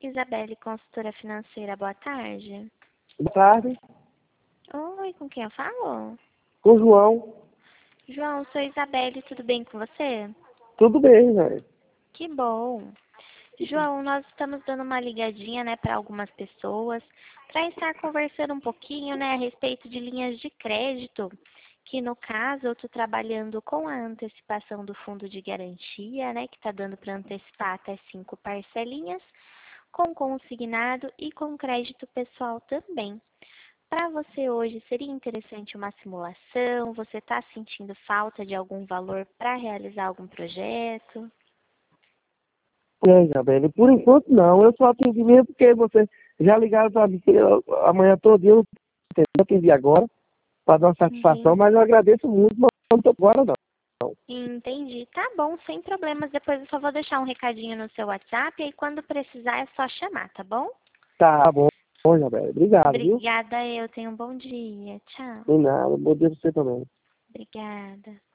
Isabelle, consultora financeira, boa tarde. Boa tarde, Oi, com quem eu falo? com o João. João, sou Isabelle, tudo bem com você? Tudo bem, velho. Que bom. João, nós estamos dando uma ligadinha, né, para algumas pessoas, para estar conversando um pouquinho, né, a respeito de linhas de crédito, que no caso eu estou trabalhando com a antecipação do fundo de garantia, né, que está dando para antecipar até 5 parcelinhas, com consignado e com crédito pessoal também. Para você hoje, seria interessante uma simulação? Você está sentindo falta de algum valor para realizar algum projeto? Isabelle, por enquanto não. Eu só atendi mesmo porque você já ligaram para mim amanhã todo dia. Eu atendi agora para dar uma satisfação, Entendi. mas eu agradeço muito, mas não estou agora não. Entendi. Tá bom, sem problemas. Depois eu só vou deixar um recadinho no seu WhatsApp e aí quando precisar é só chamar, tá bom? Tá bom, Isabelle. Obrigado, viu? Obrigada, eu tenho um bom dia. Tchau. De nada. Bom dia para você também. Obrigada.